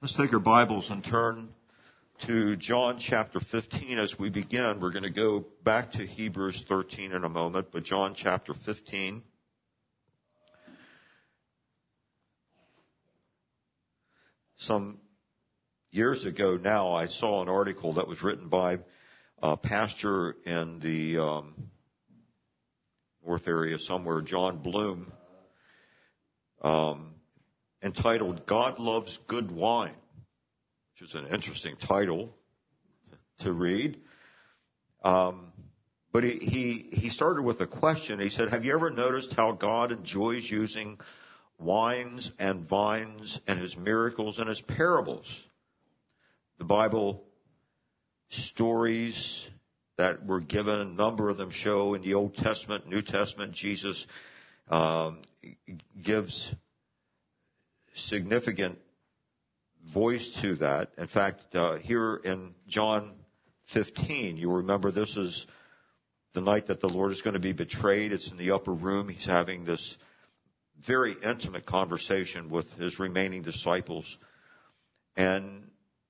Let's take our Bibles and turn to John chapter 15 as we begin. We're going to go back to Hebrews 13 in a moment, but John chapter 15. Some years ago now, I saw an article that was written by a pastor in the north area somewhere, John Bloom, entitled, God Loves Good Wine, which is an interesting title to read. But he started with a question. He said, have you ever noticed how God enjoys using wines and vines and his miracles and his parables? The Bible stories that were given, a number of them show in the Old Testament, New Testament, Jesus gives significant voice to that. In fact, here in John 15, you remember this is the night that the Lord is going to be betrayed. It's in the upper room. He's having this very intimate conversation with his remaining disciples. And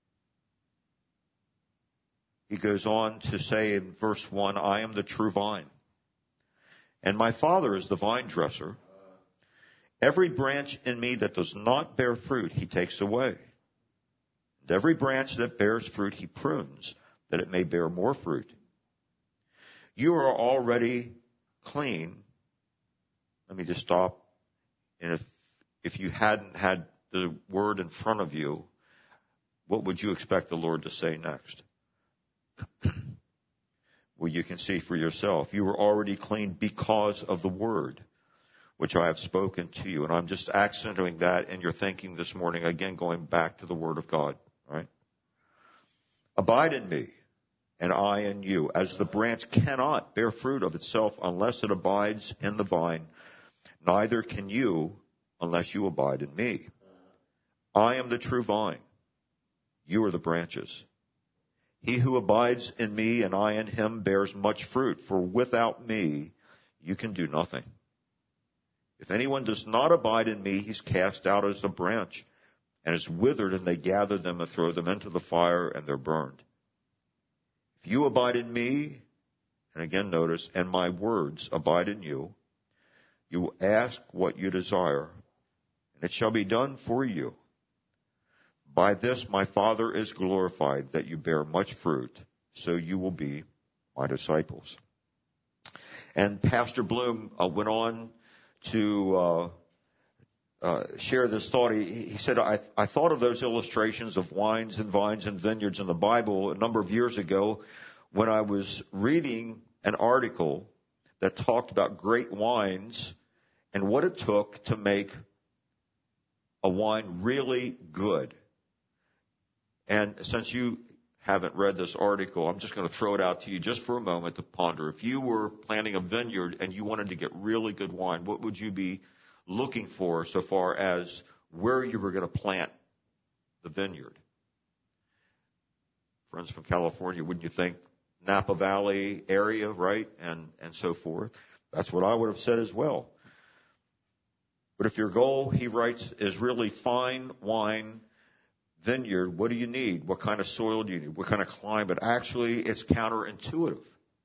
he goes on to say in verse 1, I am the true vine, and my Father is the vine dresser. Every branch in me that does not bear fruit, he takes away. And every branch that bears fruit, he prunes, that it may bear more fruit. You are already clean. Let me just stop. And if you hadn't had the word in front of you, what would you expect the Lord to say next? Well, you can see for yourself. You are already clean because of the word which I have spoken to you. And I'm just accentuating that in your thinking this morning, again, going back to the Word of God, right? Abide in me, and I in you, as the branch cannot bear fruit of itself unless it abides in the vine, neither can you unless you abide in me. I am the true vine. You are the branches. He who abides in me and I in him bears much fruit, for without me you can do nothing. If anyone does not abide in me, he's cast out as a branch and is withered, and they gather them and throw them into the fire, and they're burned. If you abide in me, and again notice, and my words abide in you, you will ask what you desire, and it shall be done for you. By this my Father is glorified, that you bear much fruit, so you will be my disciples. And Pastor Bloom went on to share this thought. He said, I thought of those illustrations of wines and vines and vineyards in the Bible a number of years ago when I was reading an article that talked about great wines and what it took to make a wine really good. And since you haven't read this article, I'm just going to throw it out to you just for a moment to ponder. If you were planting a vineyard and you wanted to get really good wine, what would you be looking for so far as where you were going to plant the vineyard? Friends from California, wouldn't you think Napa Valley area, right? And so forth. That's what I would have said as well. But if your goal, he writes, is really fine wine vineyard, what do you need? What kind of soil do you need? What kind of climate? Actually, it's counterintuitive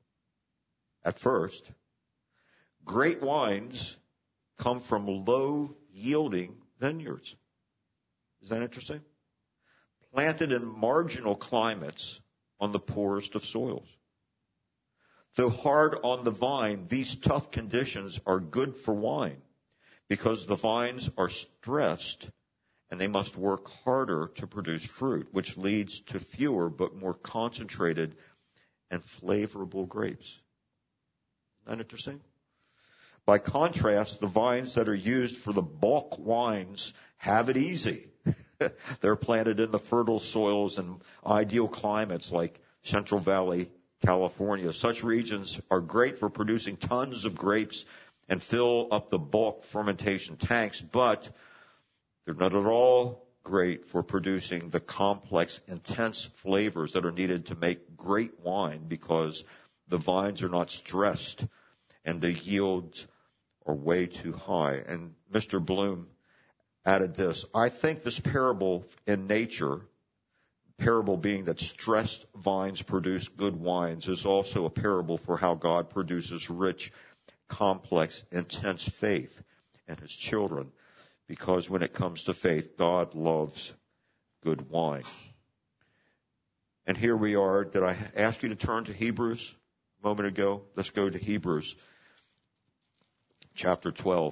at first. Great wines come from low-yielding vineyards. Is that interesting? Planted in marginal climates on the poorest of soils. Though hard on the vine, these tough conditions are good for wine because the vines are stressed and they must work harder to produce fruit, which leads to fewer but more concentrated and flavorful grapes. Isn't that interesting? By contrast, the vines that are used for the bulk wines have it easy. They're planted in the fertile soils and ideal climates like Central Valley, California. Such regions are great for producing tons of grapes and fill up the bulk fermentation tanks, but they're not at all great for producing the complex, intense flavors that are needed to make great wine because the vines are not stressed and the yields are way too high. And Mr. Bloom added this. I think this parable in nature, parable being that stressed vines produce good wines, is also a parable for how God produces rich, complex, intense faith in his children. Because when it comes to faith, God loves good wine. And here we are. Did I ask you to turn to Hebrews a moment ago? Let's go to Hebrews chapter 12.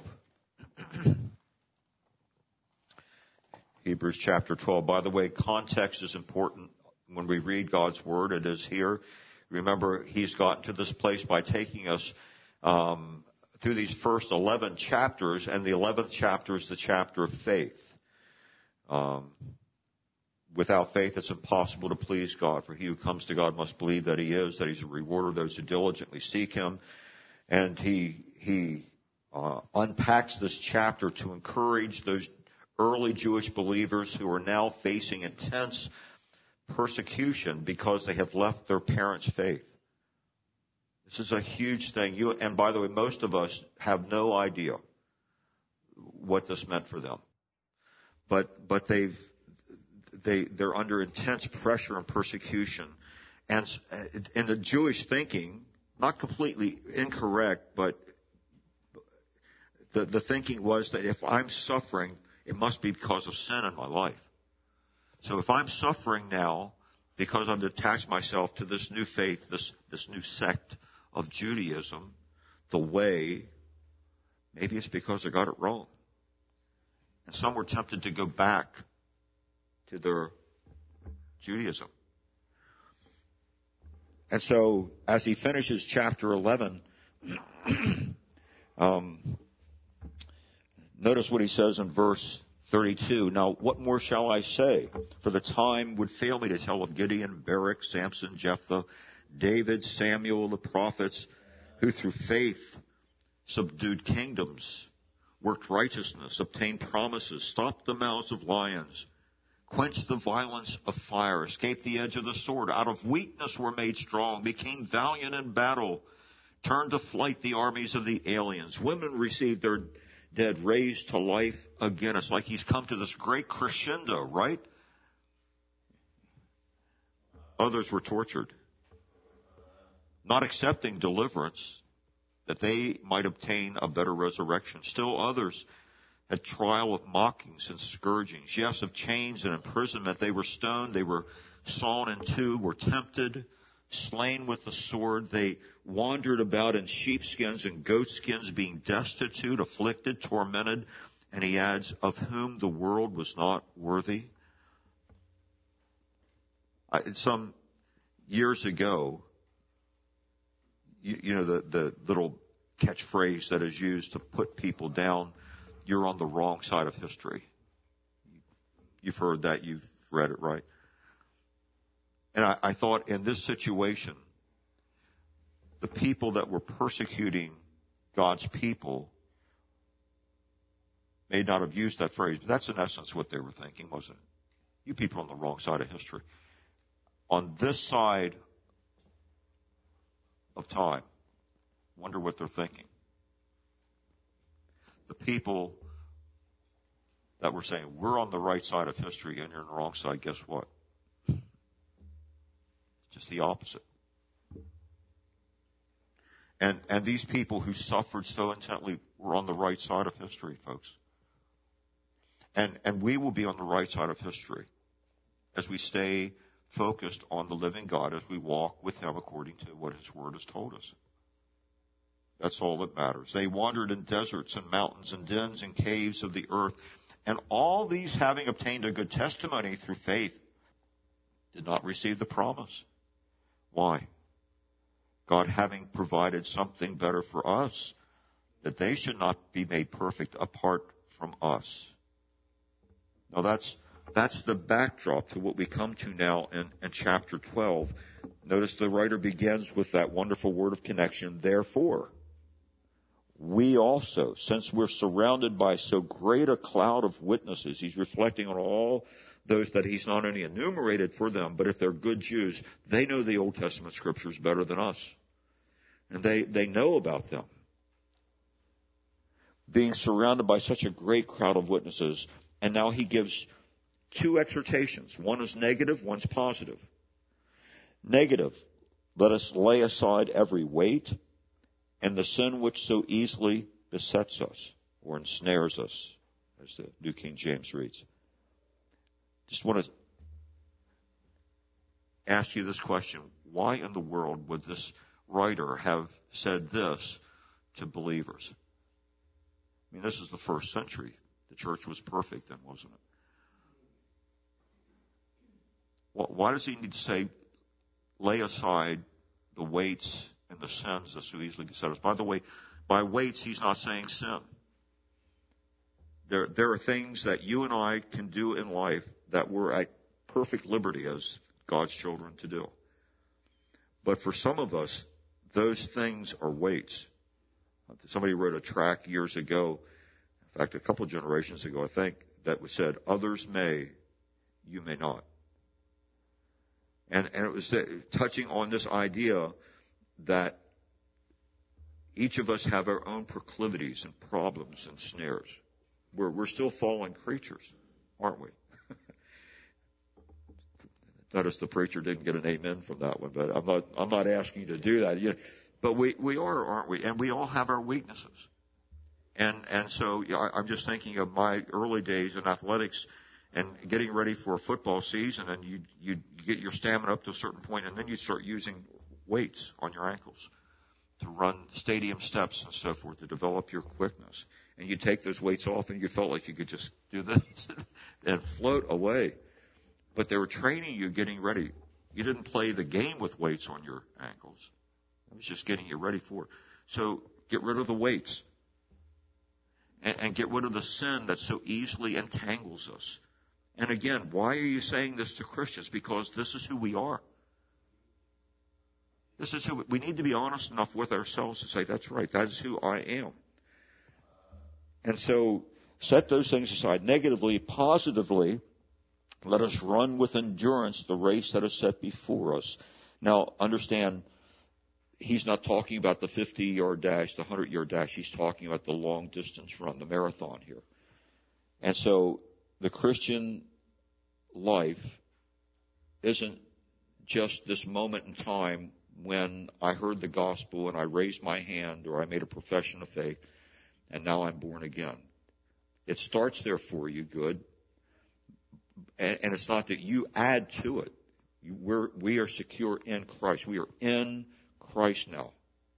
Hebrews chapter 12. By the way, context is important when we read God's Word. It is here. Remember, he's gotten to this place by taking us through these first 11 chapters, and the 11th chapter is the chapter of faith. Without faith, it's impossible to please God, for he who comes to God must believe that he is, that he's a rewarder of those who diligently seek him. And he unpacks this chapter to encourage those early Jewish believers who are now facing intense persecution because they have left their parents' faith. This is a huge thing. And by the way, most of us have no idea what this meant for them. But they're under intense pressure and persecution. And in the Jewish thinking, not completely incorrect, but the thinking was that if I'm suffering, it must be because of sin in my life. So if I'm suffering now because I've attached myself to this new faith, this new sect of Judaism, the way, maybe it's because I got it wrong. And some were tempted to go back to their Judaism. And so as he finishes chapter 11, notice what he says in verse 32. Now, what more shall I say? For the time would fail me to tell of Gideon, Barak, Samson, Jephthah, David, Samuel, the prophets, who through faith subdued kingdoms, worked righteousness, obtained promises, stopped the mouths of lions, quenched the violence of fire, escaped the edge of the sword, out of weakness were made strong, became valiant in battle, turned to flight the armies of the aliens. Women received their dead raised to life again. It's like he's come to this great crescendo, right? Others were tortured, not accepting deliverance that they might obtain a better resurrection. Still others had trial of mockings and scourgings, yes, of chains and imprisonment. They were stoned, they were sawn in two, were tempted, slain with the sword. They wandered about in sheepskins and goatskins, being destitute, afflicted, tormented. And he adds, of whom the world was not worthy. Some years ago, you know, the little catchphrase that is used to put people down, you're on the wrong side of history. You've heard that, you've read it, right? And I thought in this situation, the people that were persecuting God's people may not have used that phrase, but that's in essence what they were thinking, wasn't it? You people on the wrong side of history. On this side of time, wonder what they're thinking. The people that were saying, we're on the right side of history and you're on the wrong side, guess what? Just the opposite. And these people who suffered so intently were on the right side of history, folks. And we will be on the right side of history as we stay focused on the living God, as we walk with him according to what his word has told us. That's all that matters. They wandered in deserts and mountains and dens and caves of the earth. And all these, having obtained a good testimony through faith, did not receive the promise. Why? God having provided something better for us, that they should not be made perfect apart from us. Now that's the backdrop to what we come to now in chapter 12. Notice the writer begins with that wonderful word of connection, therefore. We also, since we're surrounded by so great a cloud of witnesses, he's reflecting on all those that he's not only enumerated for them, but if they're good Jews, they know the Old Testament scriptures better than us. And they know about them. being surrounded by such a great crowd of witnesses. And now he gives two exhortations. One is negative, one's positive. Negative, let us lay aside every weight and the sin which so easily besets us or ensnares us, as the New King James reads. Just want to ask you this question. Why in the world would this writer have said this to believers? I mean, this is the first century. The church was perfect then, wasn't it? Why does he need to say, lay aside the weights and the sins that so easily beset us? By the way, by weights, he's not saying sin. There are things that you and I can do in life that we're at perfect liberty as God's children to do. But for some of us, those things are weights. Somebody wrote a tract years ago, in fact, a couple of generations ago, I think, that said, others may, you may not. And it was touching on this idea that each of us have our own proclivities and problems and snares. We're still fallen creatures, aren't we? Notice the preacher didn't get an amen from that one, but I'm not asking you to do that. But we are, aren't we? And we all have our weaknesses. And so I'm just thinking of my early days in athletics and getting ready for a football season, and you get your stamina up to a certain point, and then you start using weights on your ankles to run stadium steps and so forth to develop your quickness. And you take those weights off, and you felt like you could just do this and float away. But they were training you, getting ready. You didn't play the game with weights on your ankles. It was just getting you ready for it. So get rid of the weights. And get rid of the sin that so easily entangles us. And again, why are you saying this to Christians? Because this is who we are. This is who we need to be honest enough with ourselves to say, that's right, that is who I am. And so set those things aside. Negatively, positively, let us run with endurance the race that is set before us. Now, understand, he's not talking about the 50-yard dash, the 100-yard dash. He's talking about the long-distance run, the marathon here. And so the Christian life isn't just this moment in time when I heard the gospel and I raised my hand or I made a profession of faith and now I'm born again. It starts there for you, good. And it's not that you add to it. We are secure in Christ. We are in Christ now.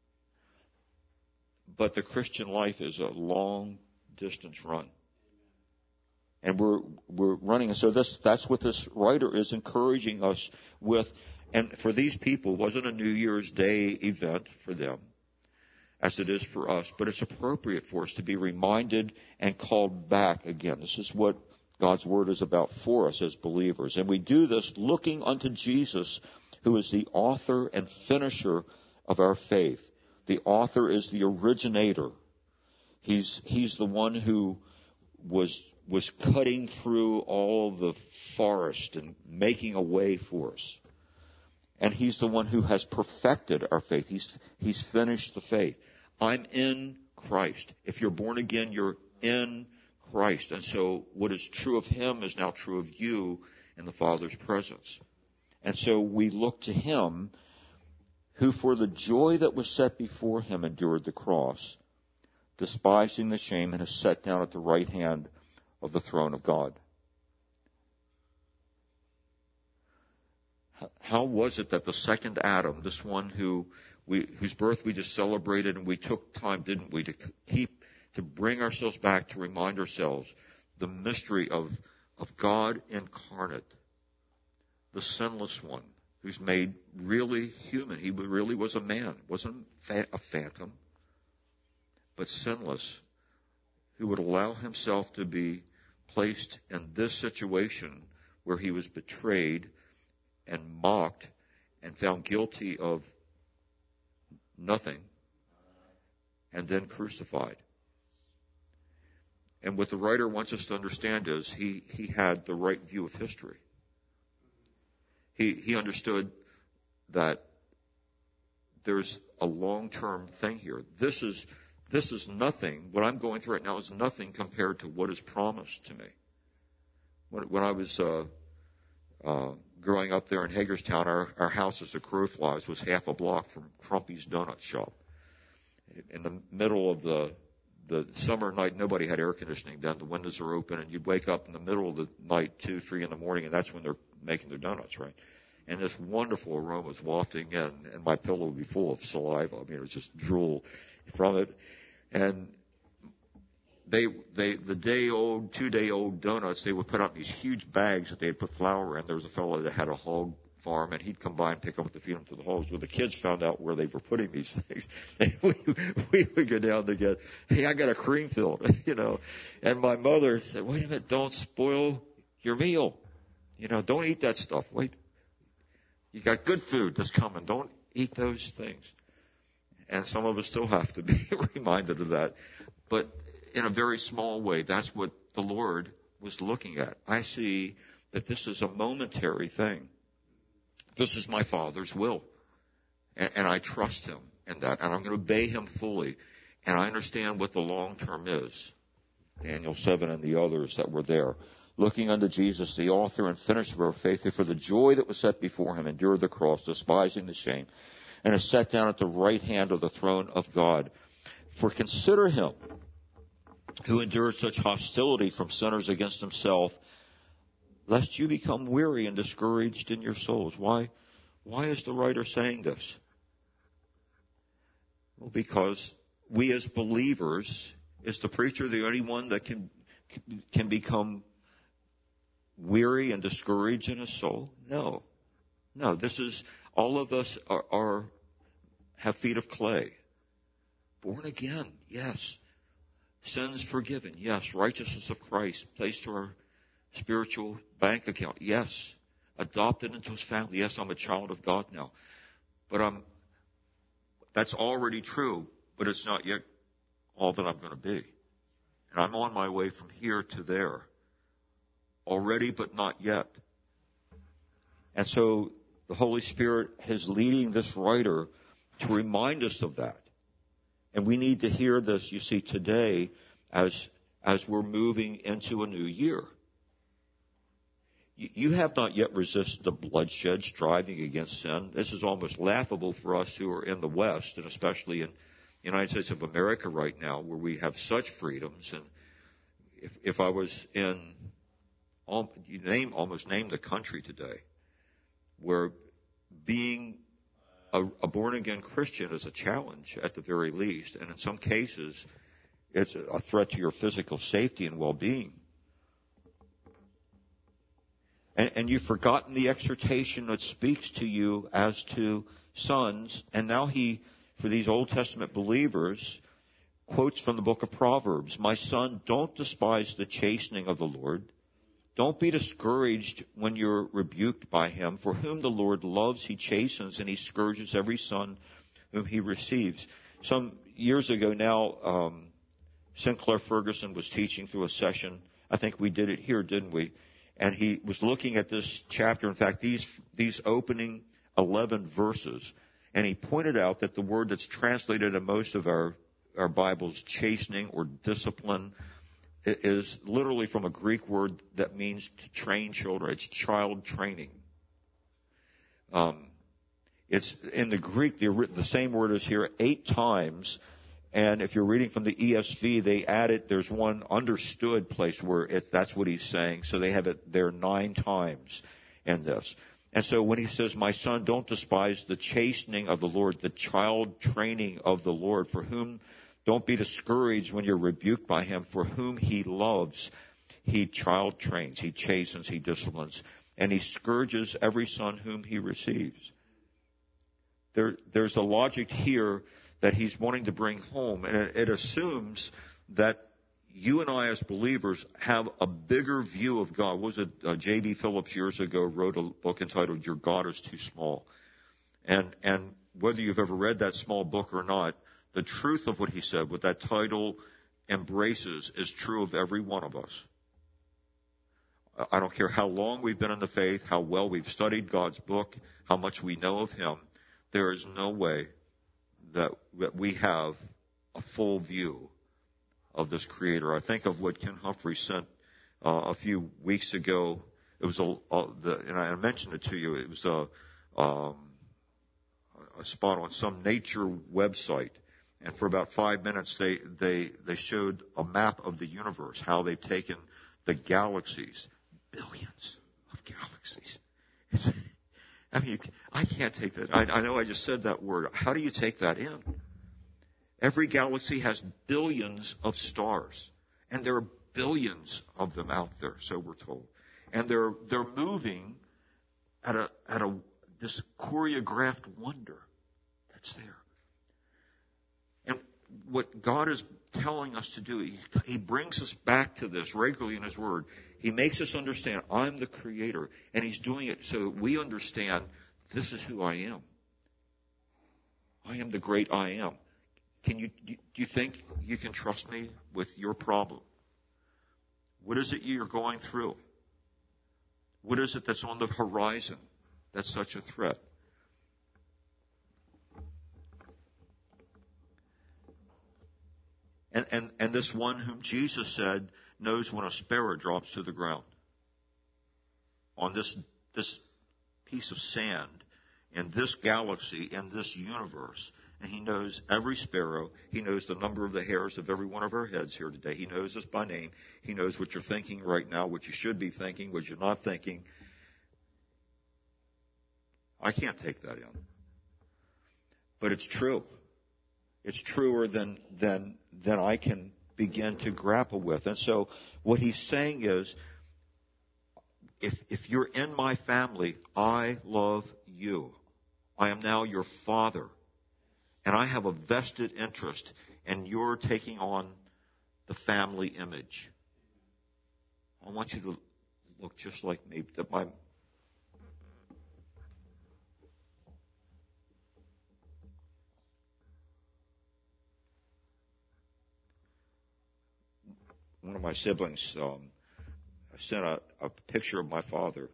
But the Christian life is a long distance run. And we're running. And so that's what this writer is encouraging us with. And for these people, it wasn't a New Year's Day event for them, as it is for us. But it's appropriate for us to be reminded and called back again. This is what God's Word is about for us as believers. And we do this looking unto Jesus, who is the author and finisher of our faith. The author is the originator. He's the one who was cutting through all the forest and making a way for us. And he's the one who has perfected our faith. He's finished the faith. I'm in Christ. If you're born again, you're in Christ. And so what is true of him is now true of you in the Father's presence. And so we look to him who for the joy that was set before him endured the cross, despising the shame, and is set down at the right hand of the throne of God. How was it that the second Adam, this one whose birth we just celebrated, and we took time, didn't we, to bring ourselves back, to remind ourselves the mystery of God incarnate, the sinless one, who's made really human. He really was a man, wasn't a phantom, but sinless, who would allow himself to be placed in this situation where he was betrayed and mocked and found guilty of nothing and then crucified. And what the writer wants us to understand is he had the right view of history. He understood that there's a long-term thing here. This is this is nothing. What I'm going through right now is nothing compared to what is promised to me. When I was growing up there in Hagerstown, our house as the crow flies was half a block from Crumpy's Donut Shop. In the middle of the summer night, nobody had air conditioning then. The windows are open, and you'd wake up in the middle of the night, 2, 3 in the morning, and that's when they're making their donuts, right? And this wonderful aroma was wafting in, and my pillow would be full of saliva. I mean, it was just drool from it. And the 2-day-old donuts, they would put out in these huge bags that they'd put flour in. There was a fellow that had a hog farm, and he'd come by and pick them up to feed them to the hogs. Well, the kids found out where they were putting these things. And we would go down to get, hey, I got a cream filled, And my mother said, wait a minute, don't spoil your meal. Don't eat that stuff. Wait, you got good food that's coming. Don't eat those things. And some of us still have to be reminded of that. But in a very small way, that's what the Lord was looking at. I see that this is a momentary thing. This is my Father's will. And I trust Him in that. And I'm going to obey Him fully. And I understand what the long term is. Daniel 7 and the others that were there. Looking unto Jesus, the author and finisher of our faith, who for the joy that was set before Him endured the cross, despising the shame, and is set down at the right hand of the throne of God. For consider Him who endured such hostility from sinners against Himself, lest you become weary and discouraged in your souls. Why is the writer saying this? Well, because we as believers, is the preacher the only one that can become weary and discouraged in his soul? No. This is, all of us have feet of clay. Born again, yes. Sins forgiven, yes. Righteousness of Christ placed to our spiritual bank account, yes. Adopted into His family, yes. I'm a child of God now. But that's already true, but it's not yet all that I'm going to be. And I'm on my way from here to there. Already, but not yet. And so the Holy Spirit is leading this writer to remind us of that. And we need to hear this, you see, today as we're moving into a new year. You have not yet resisted the bloodshed, striving against sin. This is almost laughable for us who are in the West, and especially in the United States of America right now, where we have such freedoms. And if I was in, almost name the country today, where being a born-again Christian is a challenge at the very least, and in some cases it's a threat to your physical safety and well-being. And you've forgotten the exhortation that speaks to you as to sons, and now he, for these Old Testament believers, quotes from the book of Proverbs, my son, don't despise the chastening of the Lord. Don't be discouraged when you're rebuked by Him. For whom the Lord loves, He chastens, and He scourges every son whom He receives. Some years ago now, Sinclair Ferguson was teaching through a session. I think we did it here, didn't we? And he was looking at this chapter, in fact, these opening 11 verses, and he pointed out that the word that's translated in most of our Bibles, chastening or discipline, is literally from a Greek word that means to train children. It's child training. It's in the Greek, the same word is here 8 times. And if you're reading from the ESV, they added, there's one understood place where that's what he's saying. So they have it there 9 times in this. And so when he says, my son, don't despise the chastening of the Lord, the child training of the Lord, for whom, don't be discouraged when you're rebuked by Him, for whom He loves, He child trains, He chastens, He disciplines, and He scourges every son whom He receives. There's a logic here that He's wanting to bring home, and it assumes that you and I as believers have a bigger view of God. What was it? J.B. Phillips years ago wrote a book entitled Your God is Too Small. And whether you've ever read that small book or not, the truth of what he said, what that title embraces, is true of every one of us. I don't care how long we've been in the faith, how well we've studied God's book, how much we know of Him. There is no way that we have a full view of this Creator. I think of what Ken Humphrey sent a few weeks ago. It was and I mentioned it to you. It was a spot on some nature website, and for about 5 minutes they showed a map of the universe, how they've taken the galaxies, billions of galaxies. I mean, I can't take that. I know I just said that word. How do you take that in? Every galaxy has billions of stars, and there are billions of them out there, so we're told. And they're moving at this choreographed wonder that's there. And what God is telling us to do, He brings us back to this regularly in His Word. He makes us understand, I'm the Creator, and He's doing it so that we understand, this is who I am. I am the great I am. Do you think you can trust me with your problem? What is it you're going through? What is it that's on the horizon that's such a threat? And this one whom Jesus said knows when a sparrow drops to the ground. On this piece of sand, in this galaxy, in this universe. And He knows every sparrow. He knows the number of the hairs of every one of our heads here today. He knows us by name. He knows what you're thinking right now, what you should be thinking, what you're not thinking. I can't take that in. But it's true. It's truer than I can begin to grapple with. And so what He's saying is, if you're in my family, I love you. I am now your Father. And I have a vested interest in your taking on the family image. I want you to look just like me. One of my siblings sent a picture of my father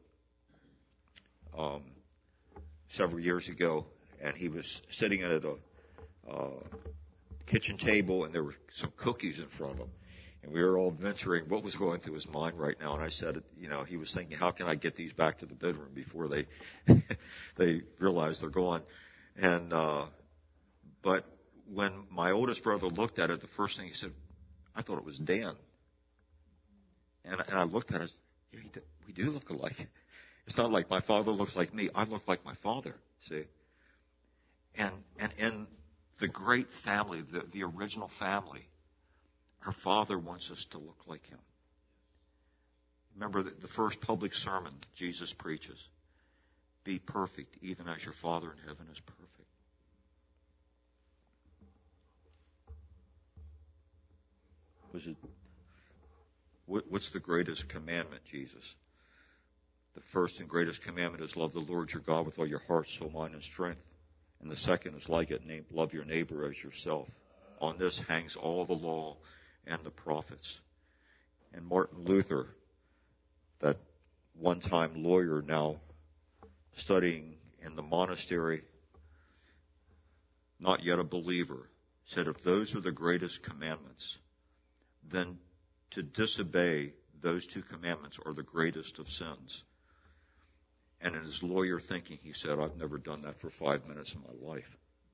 several years ago, and he was sitting at a kitchen table, and there were some cookies in front of him. And we were all venturing what was going through his mind right now. And I said, he was thinking, how can I get these back to the bedroom before they they realize they're gone? And but when my oldest brother looked at it, the first thing he said, I thought it was Dan. And I looked at it, yeah, we do look alike. It's not like my father looks like me. I look like my father, see? And in the great family, the original family, our Father wants us to look like Him. Remember the first public sermon Jesus preaches. Be perfect, even as your Father in heaven is perfect. What's the greatest commandment, Jesus? The first and greatest commandment is love the Lord your God with all your heart, soul, mind, and strength. And the second is like it, love your neighbor as yourself. On this hangs all the law and the prophets. And Martin Luther, that one-time lawyer now studying in the monastery, not yet a believer, said if those are the greatest commandments, then to disobey those two commandments are the greatest of sins. And in his lawyer thinking, he said, I've never done that for 5 minutes in my life.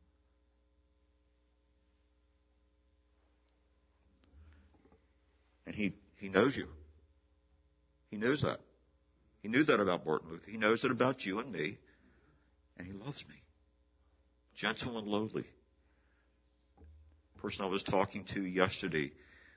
And he knows you. He knows that. He knew that about Martin Luther. He knows it about you and me. And He loves me. Gentle and lowly. The person I was talking to yesterday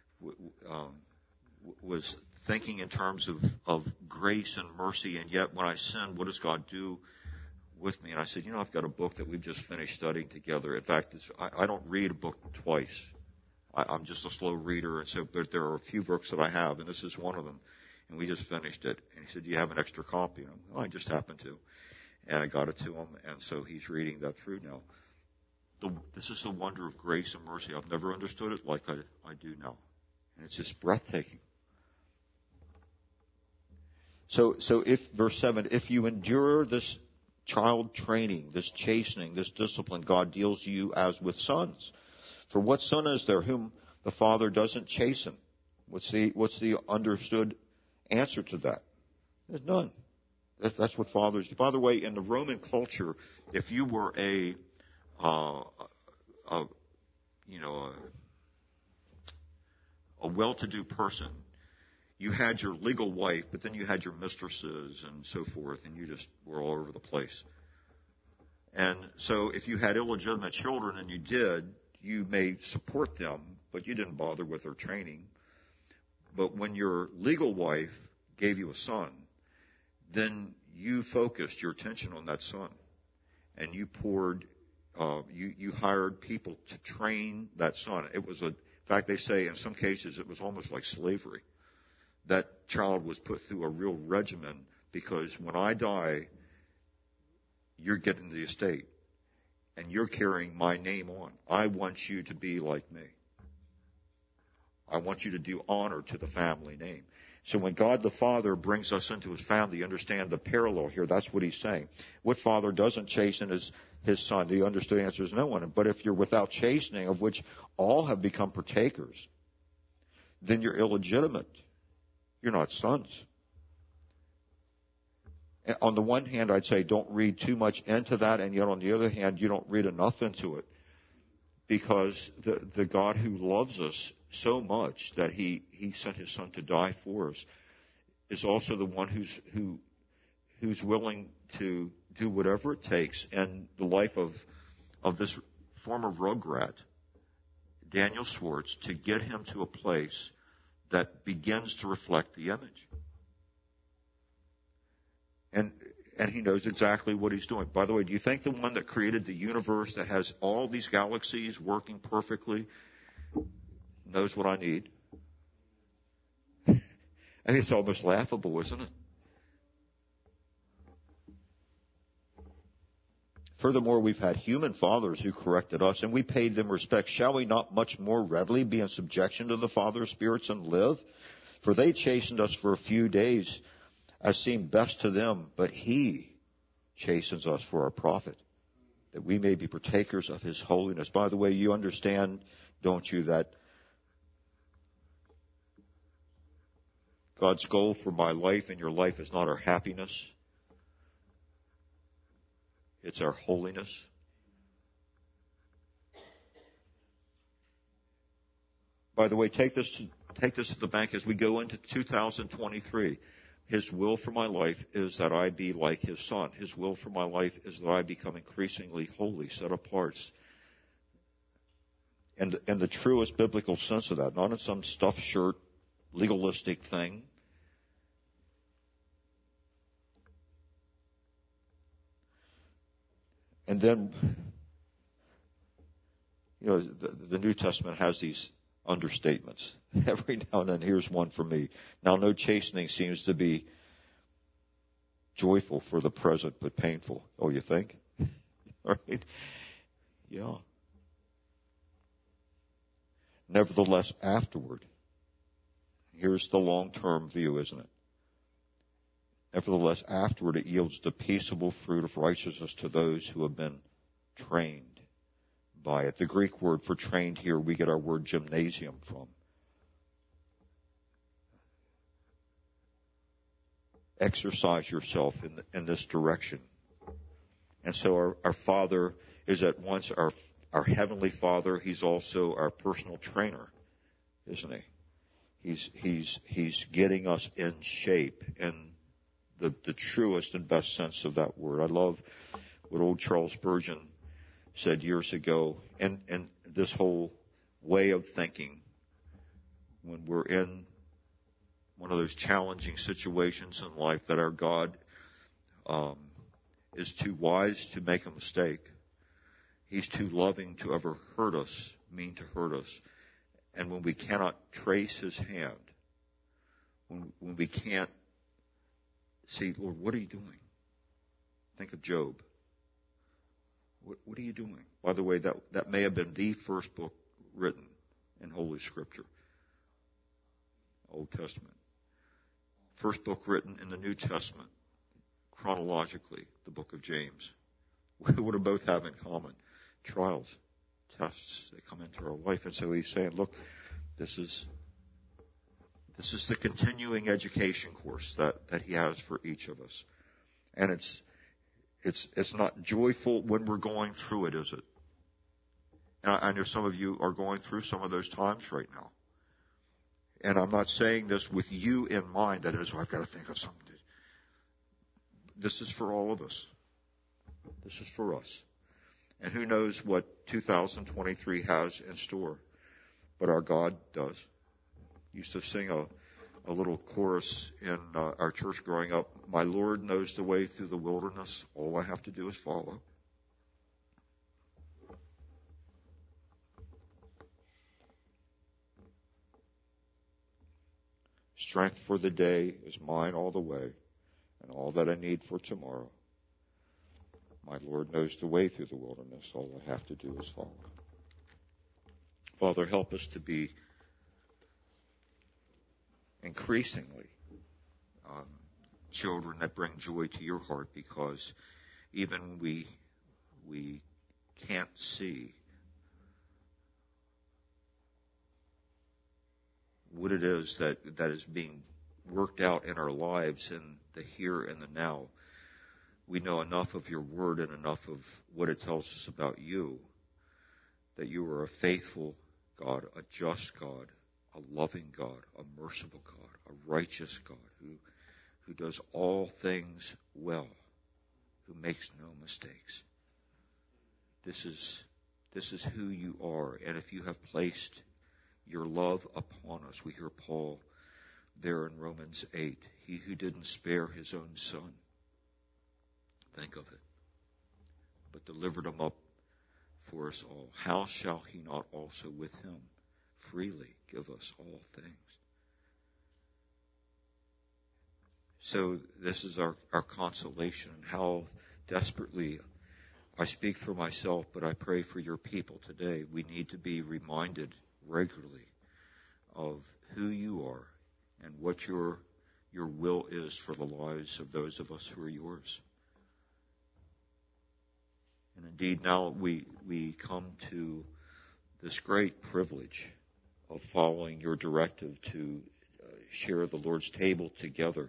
was thinking in terms of grace and mercy, and yet when I sin, what does God do with me? And I said, I've got a book that we've just finished studying together. In fact, I don't read a book twice. I'm just a slow reader, and so but there are a few books that I have, and this is one of them. And we just finished it. And he said, do you have an extra copy? And I just happened to. And I got it to him, and so he's reading that through now. This is the wonder of grace and mercy. I've never understood it like I do now. And it's just breathtaking. So if, verse 7, if you endure this child training, this chastening, this discipline, God deals you as with sons. For what son is there whom the father doesn't chasten? What's the understood answer to that? There's none. That's what fathers do. By the way, in the Roman culture, if you were a well-to-do person, you had your legal wife, but then you had your mistresses and so forth, and you just were all over the place. And so if you had illegitimate children, and you did, you may support them, but you didn't bother with their training. But when your legal wife gave you a son, then you focused your attention on that son, and you you hired people to train that son. It was in fact, they say in some cases it was almost like slavery. That child was put through a real regimen, because when I die, you're getting the estate, and you're carrying my name on. I want you to be like me. I want you to do honor to the family name. So when God the Father brings us into his family, you understand the parallel here. That's what he's saying. What father doesn't chasten his son? The understood answer is no one. But if you're without chastening, of which all have become partakers, then you're illegitimate. You're not sons. And on the one hand, I'd say don't read too much into that, and yet on the other hand, you don't read enough into it. Because the God who loves us so much that he sent his son to die for us is also the one who's willing to do whatever it takes. And the life of this former rugrat, Daniel Swartz, to get him to a place that begins to reflect the image. And he knows exactly what he's doing. By the way, do you think the one that created the universe that has all these galaxies working perfectly knows what I need? I mean, it's almost laughable, isn't it? Furthermore, we've had human fathers who corrected us, and we paid them respect. Shall we not much more readily be in subjection to the Father of spirits and live? For they chastened us for a few days, as seemed best to them, but he chastens us for our profit, that we may be partakers of his holiness. By the way, you understand, don't you, that God's goal for my life and your life is not our happiness, it's our holiness. By the way, take this to the bank as we go into 2023. His will for my life is that I be like his son. His will for my life is that I become increasingly holy, set apart. And the truest biblical sense of that, not in some stuffed shirt, legalistic thing. And then, the New Testament has these understatements. Every now and then, here's one for me. Now, no chastening seems to be joyful for the present, but painful. Oh, you think? All right. Yeah. Nevertheless, afterward, here's the long-term view, isn't it? Nevertheless, afterward, it yields the peaceable fruit of righteousness to those who have been trained by it. The Greek word for trained here, we get our word gymnasium from. Exercise yourself in this direction. And so our Father is at once our Heavenly Father. He's also our personal trainer, isn't he? He's getting us in shape in the truest and best sense of that word. I love what old Charles Spurgeon said years ago, and this whole way of thinking when we're in one of those challenging situations in life, that our God is too wise to make a mistake. He's too loving to ever hurt us, mean to hurt us. And when we cannot trace his hand, when we can't see, Lord, what are you doing? Think of Job. What are you doing? By the way, that may have been the first book written in Holy Scripture, Old Testament. First book written in the New Testament, chronologically, the book of James. What do both have in common? Trials, tests that come into our life. And so he's saying, look, this is the continuing education course that he has for each of us. And it's not joyful when we're going through it, is it? And I know some of you are going through some of those times right now. And I'm not saying this with you in mind, that is, I've got to think of something. This is for all of us. This is for us. And who knows what 2023 has in store. But our God does. Used to sing a little chorus in our church growing up. My Lord knows the way through the wilderness. All I have to do is follow. Strength for the day is mine all the way, and all that I need for tomorrow. My Lord knows the way through the wilderness. All I have to do is follow. Father, help us to be increasingly children that bring joy to your heart, because even when we can't see what it is that is being worked out in our lives in the here and the now, we know enough of your word and enough of what it tells us about you, that you are a faithful God, a just God, a loving God, a merciful God, a righteous God who does all things well, who makes no mistakes. This is who you are. And if you have placed your love upon us, we hear Paul there in Romans 8, he who didn't spare his own son, think of it, but delivered him up for us all, how shall he not also with him freely give us all things? So this is our consolation, and how desperately, I speak for myself, but I pray for your people today. We need to be reminded regularly of who you are and what your will is for the lives of those of us who are yours. And indeed, now we come to this great privilege of following your directive to share the Lord's table together.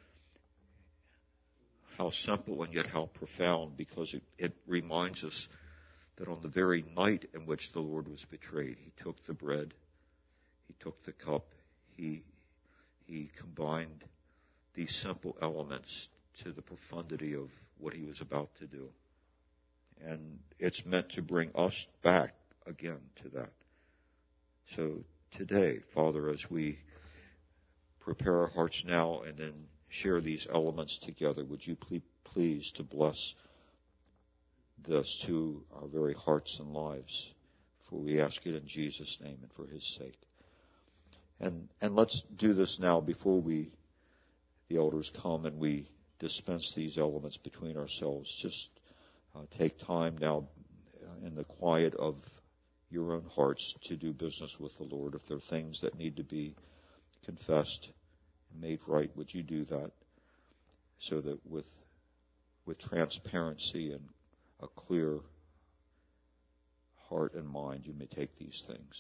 How simple and yet how profound, because it reminds us that on the very night in which the Lord was betrayed, he took the bread, he took the cup, he combined these simple elements to the profundity of what he was about to do. And it's meant to bring us back again to that. So today, Father, as we prepare our hearts now and then share these elements together, would you please to bless this to our very hearts and lives? For we ask it in Jesus' name and for his sake. And let's do this now before the elders come and we dispense these elements between ourselves. Just take time now in the quiet of your own hearts to do business with the Lord. If there are things that need to be confessed and made right, would you do that, so that with transparency and a clear heart and mind you may take these things.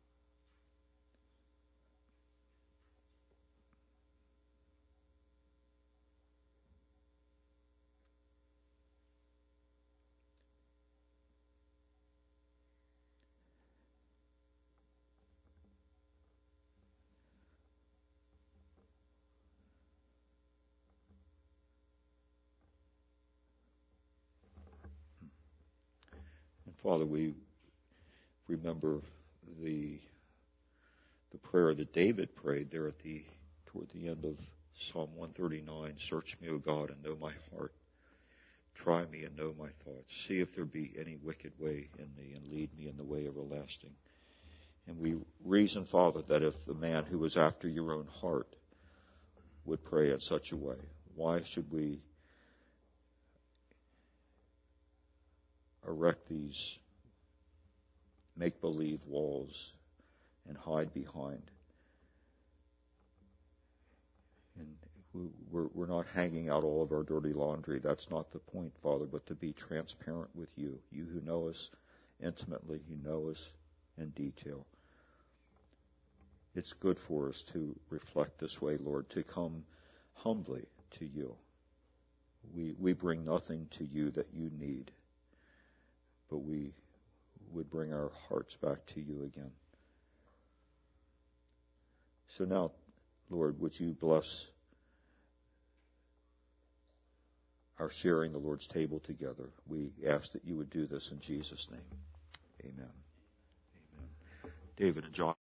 Father, we remember the prayer that David prayed there toward the end of Psalm 139. Search me, O God, and know my heart. Try me and know my thoughts. See if there be any wicked way in me, and lead me in the way everlasting. And we reason, Father, that if the man who was after your own heart would pray in such a way, why should we erect these make-believe walls and hide behind? And we're not hanging out all of our dirty laundry. That's not the point, Father, but to be transparent with you, you who know us intimately. You know us in detail. It's good for us to reflect this way, Lord, to come humbly to you. We bring nothing to you that you need, but we would bring our hearts back to you again. So now, Lord, would you bless our sharing the Lord's table together? We ask that you would do this in Jesus' name. Amen. Amen. David and John.